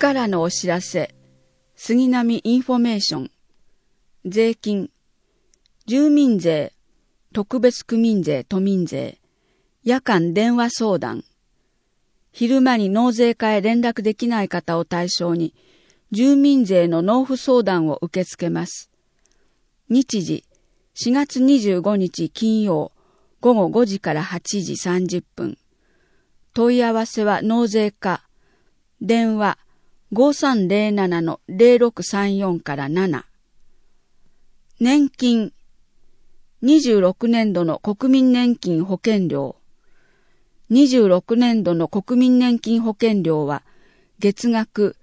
からのお知らせ、杉並インフォメーション、税金、住民税、特別区民税、都民税、夜間電話相談、昼間に納税課へ連絡できない方を対象に、住民税の納付相談を受け付けます。日時、4月25日金曜、午後5時から8時30分。問い合わせは納税課、電話5307-0634から7。年金、26年度の国民年金保険料。26年度の国民年金保険料は月額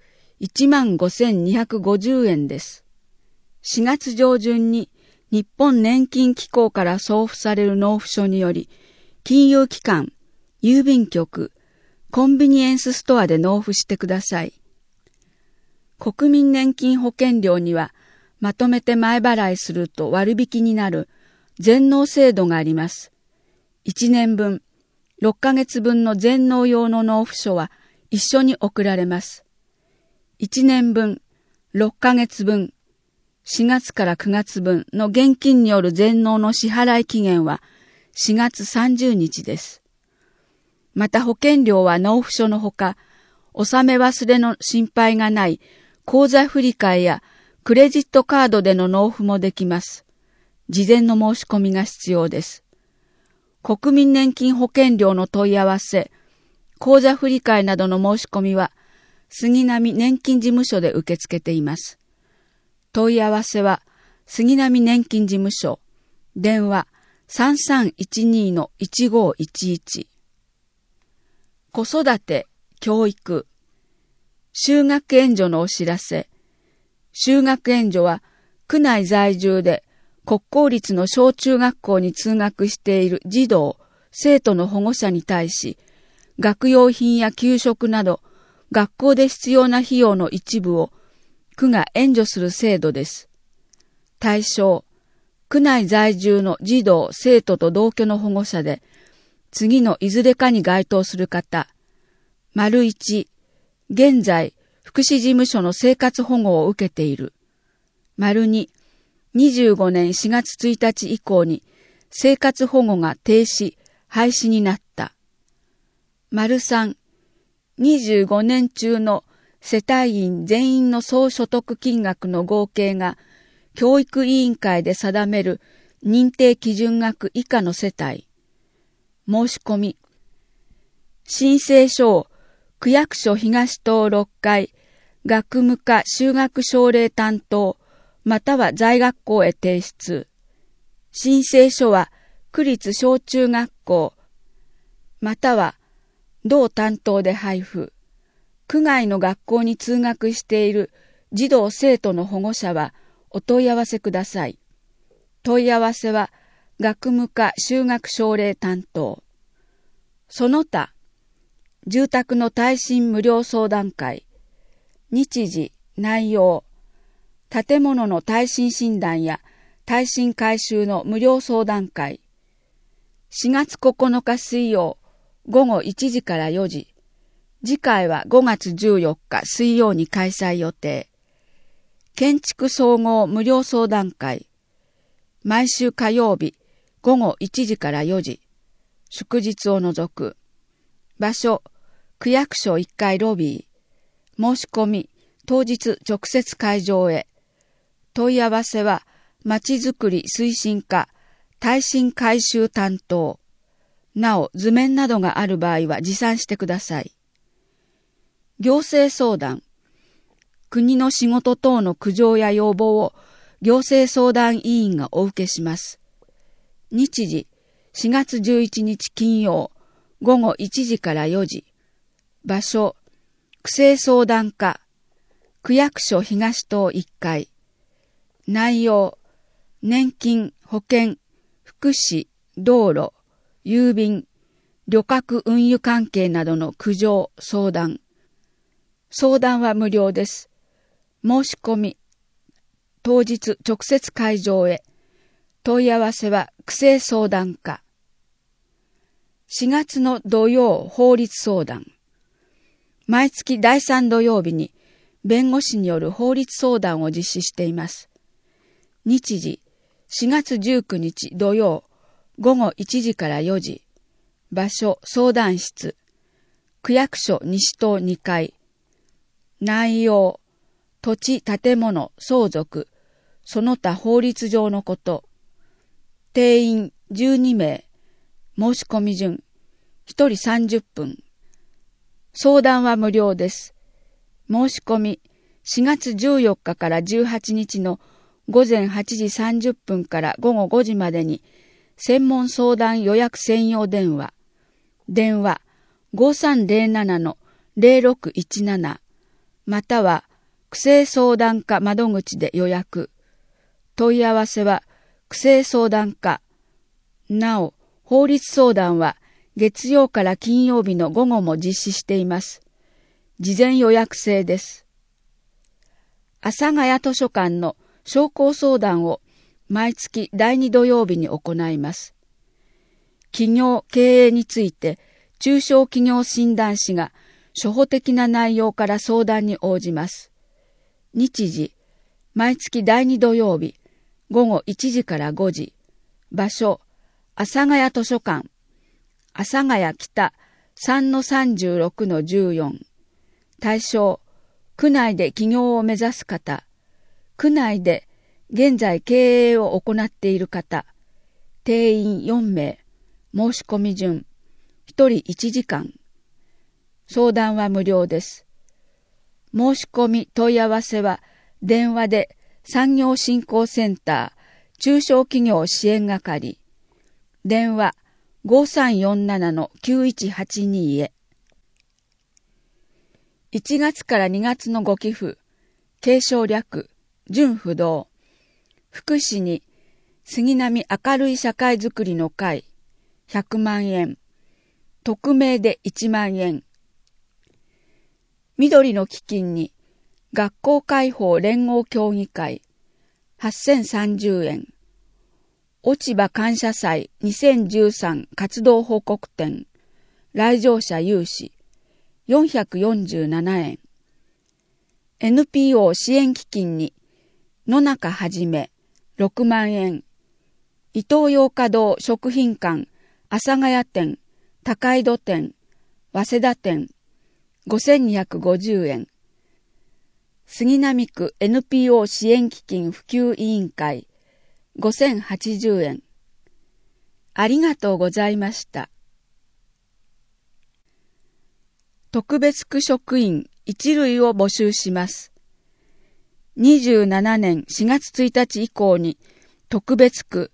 15,250円です。4月上旬に日本年金機構から送付される納付書により、金融機関、郵便局、コンビニエンスストアで納付してください。国民年金保険料には、まとめて前払いすると割引になる全納制度があります。1年分、6ヶ月分の全納用の納付書は一緒に送られます。1年分、6ヶ月分、4月から9月分の現金による全納の支払い期限は4月30日です。また保険料は納付書のほか、納め忘れの心配がない口座振替やクレジットカードでの納付もできます。事前の申し込みが必要です。国民年金保険料の問い合わせ、口座振替などの申し込みは、杉並年金事務所で受け付けています。問い合わせは、杉並年金事務所、電話3312-1511。子育て、教育、就学援助のお知らせ。就学援助は、区内在住で国公立の小中学校に通学している児童、生徒の保護者に対し、学用品や給食など、学校で必要な費用の一部を区が援助する制度です。対象、区内在住の児童、生徒と同居の保護者で、次のいずれかに該当する方、1、現在、福祉事務所の生活保護を受けている。2、25年4月1日以降に生活保護が停止、廃止になった。3、25年中の世帯員全員の総所得金額の合計が教育委員会で定める認定基準額以下の世帯。申し込み。申請書を区役所東棟6階学務課就学奨励担当または在学校へ提出。申請書は区立小中学校または同担当で配布。区外の学校に通学している児童生徒の保護者はお問い合わせください。問い合わせは学務課就学奨励担当。その他、住宅の耐震無料相談会、日時、内容、建物の耐震診断や耐震改修の無料相談会、4月9日水曜、午後1時から4時、次回は5月14日水曜に開催予定。建築総合無料相談会、毎週火曜日、午後1時から4時、祝日を除く。場所、区役所1階ロビー。申し込み、当日直接会場へ。問い合わせは、まちづくり推進課、耐震改修担当。なお、図面などがある場合は持参してください。行政相談。国の仕事等の苦情や要望を行政相談委員がお受けします。日時、4月11日金曜、午後1時から4時。場所、区政相談課、区役所東棟1階。内容、年金、保険、福祉、道路、郵便、旅客運輸関係などの苦情、相談。相談は無料です。申し込み、当日直接会場へ。問い合わせは区政相談課。4月の土曜法律相談。毎月第3土曜日に弁護士による法律相談を実施しています。日時、4月19日土曜、午後1時から4時。場所、相談室。区役所西棟2階。内容、土地、建物、相続、その他法律上のこと。定員12名。申し込み順、1人30分。相談は無料です。申し込み、4月14日から18日の午前8時30分から午後5時までに、専門相談予約専用電話。電話 5307-0617 または区政相談課窓口で予約。問い合わせは区政相談課。なお、法律相談は月曜から金曜日の午後も実施しています。事前予約制です。阿佐ヶ谷図書館の商工相談を毎月第2土曜日に行います。企業経営について中小企業診断士が初歩的な内容から相談に応じます。日時、毎月第2土曜日、午後1時から5時。場所、阿佐ヶ谷図書館。阿佐ヶ谷北 3-36-14。対象、区内で起業を目指す方。区内で現在経営を行っている方。定員4名。申し込み順、1人1時間。相談は無料です。申し込み問い合わせは電話で産業振興センター中小企業支援係。電話 5347-9182 へ。1月から2月のご寄付、継承略、純不動。福祉に杉並明るい社会づくりの会、100万円。匿名で1万円。緑の基金に学校開放連合協議会、8030円。落ち葉感謝祭2013活動報告展、来場者有志、447円。NPO 支援基金に野中はじめ、6万円。伊東洋華堂食品館、阿佐ヶ谷店、高井戸店、早稲田店、5250円。杉並区 NPO 支援基金普及委員会、5080円。ありがとうございました。特別区職員1類を募集します。27年4月1日以降に特別区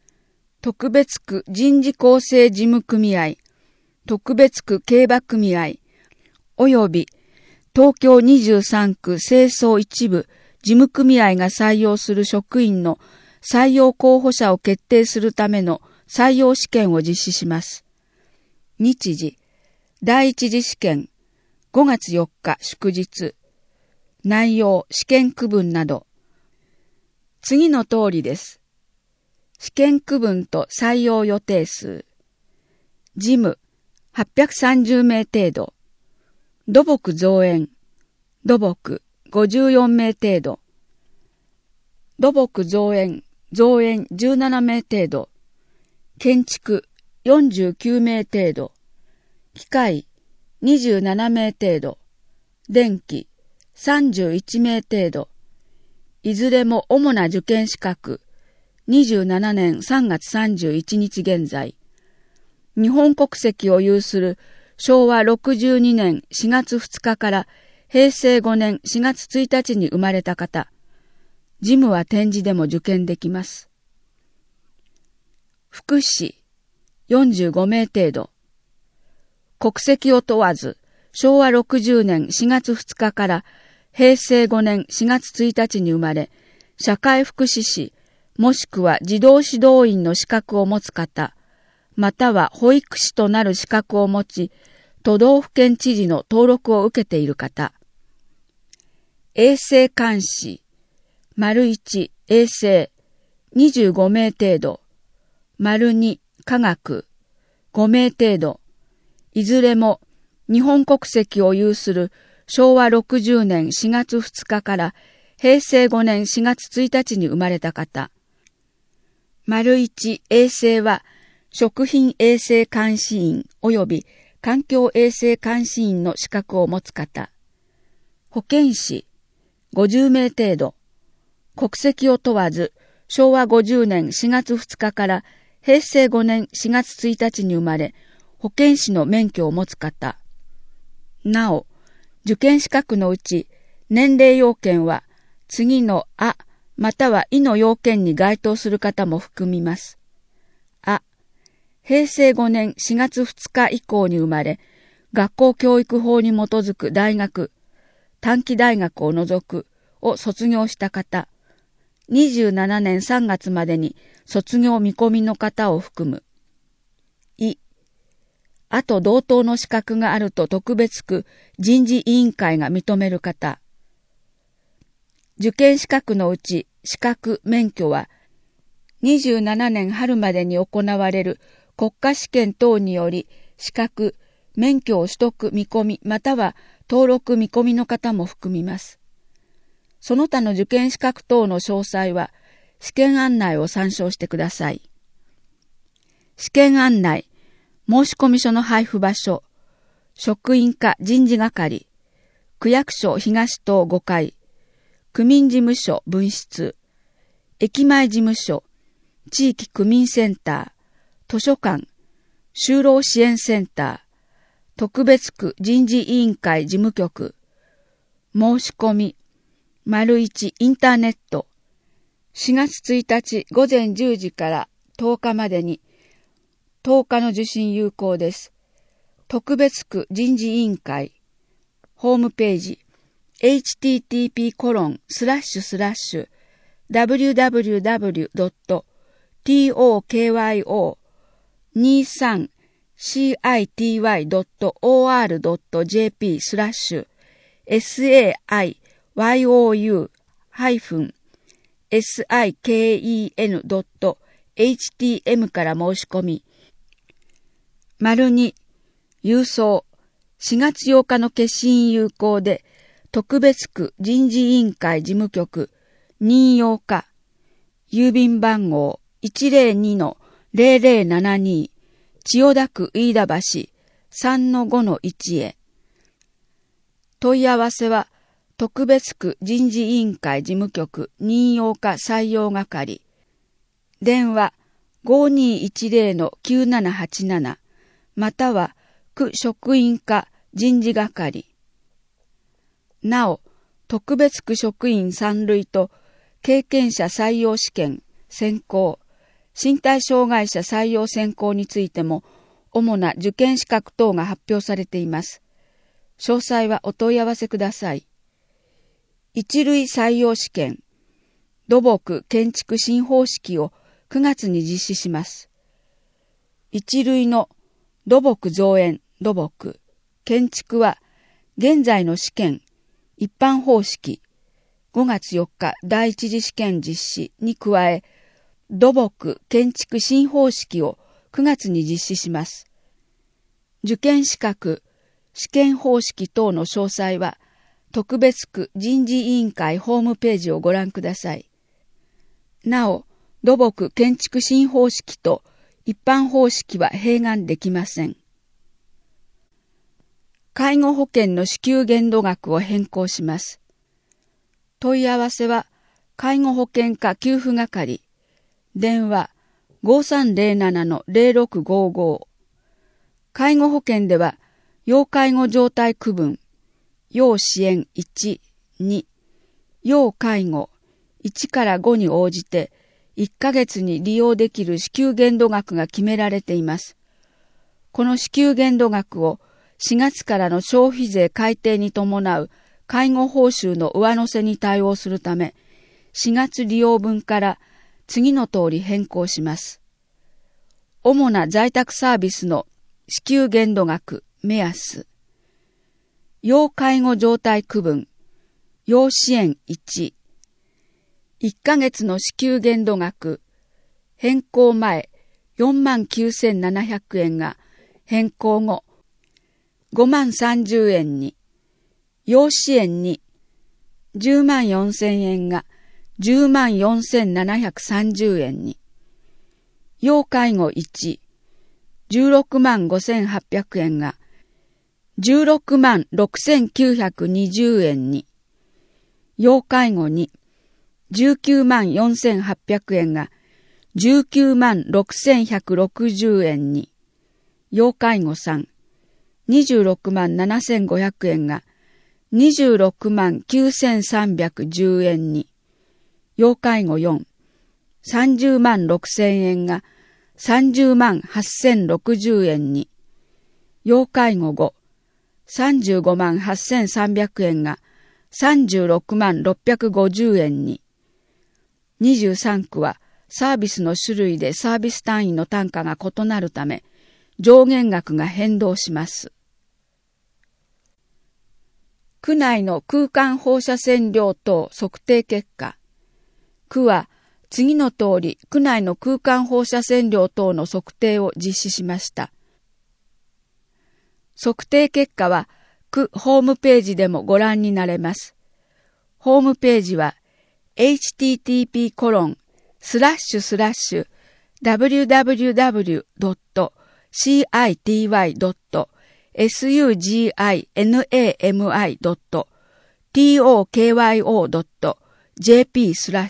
人事構成事務組合、特別区競馬組合、および東京23区清掃一部事務組合が採用する職員の採用候補者を決定するための採用試験を実施します。日時、第一次試験、5月4日祝日。内容、試験区分など。次の通りです。試験区分と採用予定数。事務、830名程度。土木造園、土木、54名程度。土木造園17名程度。建築、49名程度。機械、27名程度。電気、31名程度。いずれも主な受験資格、27年3月31日現在。日本国籍を有する昭和62年4月2日から平成5年4月1日に生まれた方。事務は展示でも受験できます。福祉、45名程度。国籍を問わず、昭和60年4月2日から平成5年4月1日に生まれ、社会福祉士、もしくは児童指導員の資格を持つ方、または保育士となる資格を持ち、都道府県知事の登録を受けている方。衛生監視、1衛生、25名程度。2科学、5名程度。いずれも日本国籍を有する昭和60年4月2日から平成5年4月1日に生まれた方。1、衛生は食品衛生監視員及び環境衛生監視員の資格を持つ方。保健師50名程度。国籍を問わず昭和50年4月2日から平成5年4月1日に生まれ、保健師の免許を持つ方。なお、受験資格のうち年齢要件は次のあまたはいの要件に該当する方も含みます。あ、平成5年4月2日以降に生まれ、学校教育法に基づく大学、短期大学を除くを卒業した方、27年3月までに卒業見込みの方を含む。あと同等の資格があると特別区人事委員会が認める方。受験資格のうち資格・免許は27年春までに行われる国家試験等により資格・免許を取得見込みまたは登録見込みの方も含みます。その他の受験資格等の詳細は試験案内を参照してください。試験案内、申込書の配布場所、職員課人事係、区役所東棟5階、区民事務所分室、駅前事務所、地域区民センター、図書館、就労支援センター、特別区人事委員会事務局、申し込み、1インターネット、4月1日午前10時から10日までに、10日の受信有効です。特別区人事委員会、ホームページ、http://www.tokyoinishiken.htm から申し込み、2、郵送、4月8日の消印有効で、特別区人事委員会事務局、任用課、郵便番号 102-0072、千代田区飯田橋 3-5-1 へ。問い合わせは、特別区人事委員会事務局任用課採用係。電話 5210-9787 または区職員課人事係。なお、特別区職員3類と経験者採用試験、選考、身体障害者採用選考についても主な受験資格等が発表されています。詳細はお問い合わせください。一類採用試験、土木建築新方式を9月に実施します。一類の土木造園、土木、建築は現在の試験、一般方式、5月4日第一次試験実施に加え、土木建築新方式を9月に実施します。受験資格、試験方式等の詳細は、特別区人事委員会ホームページをご覧ください。なお、土木建築新方式と一般方式は併願できません。介護保険の支給限度額を変更します。問い合わせは、介護保険課給付係、電話 5307-0655。介護保険では、要介護状態区分、要支援1、2、要介護1から5に応じて、1ヶ月に利用できる支給限度額が決められています。この支給限度額を4月からの消費税改定に伴う介護報酬の上乗せに対応するため、4月利用分から次の通り変更します。主な在宅サービスの支給限度額、目安。要介護状態区分、要支援1。1ヶ月の支給限度額、変更前 49,700 円が変更後5万30円に、 養子縁に10万4千円が10万4730円に、要介護1、16万5800円が16万6920円に、要介護2、19万4800円が19万6160円に、要介護3、26万7500円が26万9310円に、要介護4、30万6000円が30万8060円に、要介護5、35万8300円が36万650円に、23区はサービスの種類でサービス単位の単価が異なるため、上限額が変動します。区内の空間放射線量等測定結果。区は次の通り区内の空間放射線量等の測定を実施しました。測定結果は区ホームページでもご覧になれます。ホームページは http://www.city.suginami.tokyo.jp/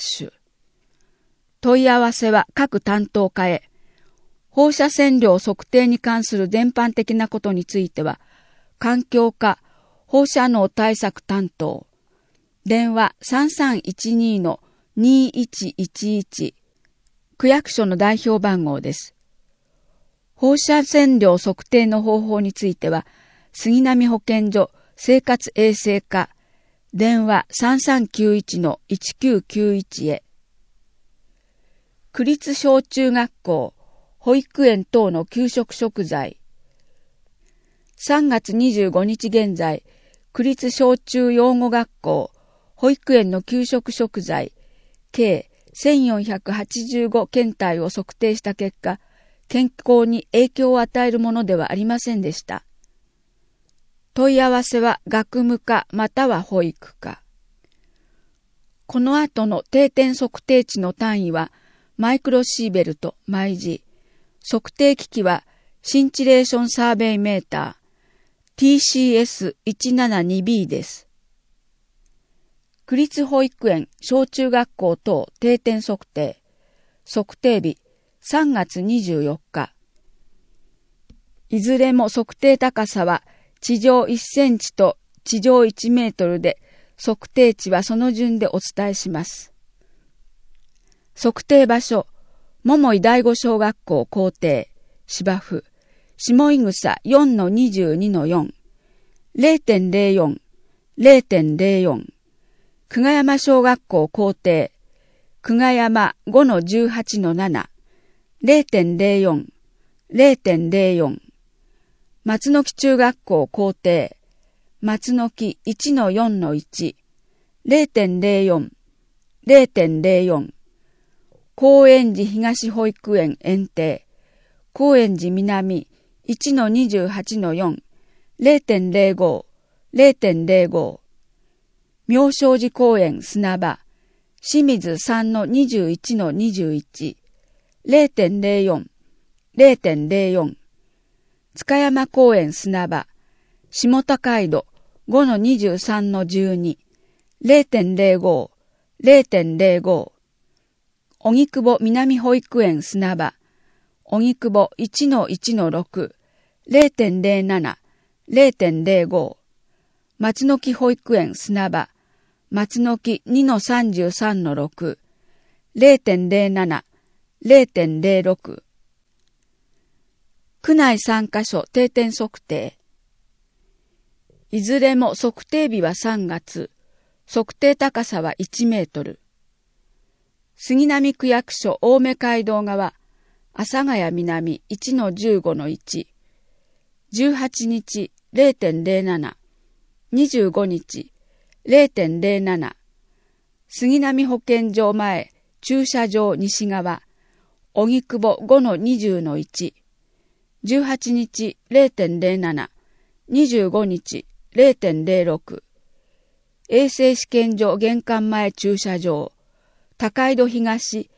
問い合わせは各担当課へ。放射線量測定に関する全般的なことについては、環境課放射能対策担当、電話 3312-2111、区役所の代表番号です。放射線量測定の方法については、杉並保健所生活衛生課、電話 3391-1991 へ。区立小中学校、保育園等の給食食材。3月25日現在、区立小中養護学校、保育園の給食食材、計1485検体を測定した結果、健康に影響を与えるものではありませんでした。問い合わせは学務課または保育課。この後の定点測定値の単位は、マイクロシーベルト毎時、測定機器はシンチレーションサーベイメーター TCS172B です。区立保育園、小中学校等定点測定、測定日3月24日。いずれも測定高さは地上1センチと地上1メートルで、測定値はその順でお伝えします。測定場所、桃井第五小学校校庭、芝生、下井草 4-22-4、0.04、0.04、久我山小学校校庭、久我山 5-18-7、0.04、0.04、松の木中学校校庭、松の木 1-4-1、0.04、0.04、高円寺東保育園園庭、高円寺南 1-28-4、0.05、0.05、妙正寺公園砂場、清水 3-21-21、0.04、0.04、塚山公園砂場、下高井戸 5-23-12、0.05、0.05、荻窪南保育園砂場、荻窪 1-1-6、0.07、0.05、松の木保育園砂場、松の木 2-33-6、0.07、0.06、区内3カ所定点測定。いずれも測定日は3月、測定高さは1メートル。杉並区役所青梅街道側、阿佐ヶ谷南 1-15-1、18日 0.07、25日 0.07、杉並保健所前駐車場西側、荻窪 5-20-1、18日 0.07、25日 0.06、 衛生試験場玄関前駐車場、高井戸東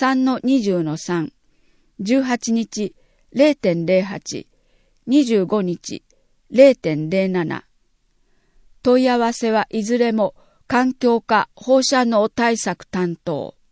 3-20-3、18日 0.08、25日 0.07。問い合わせはいずれも環境課放射能対策担当。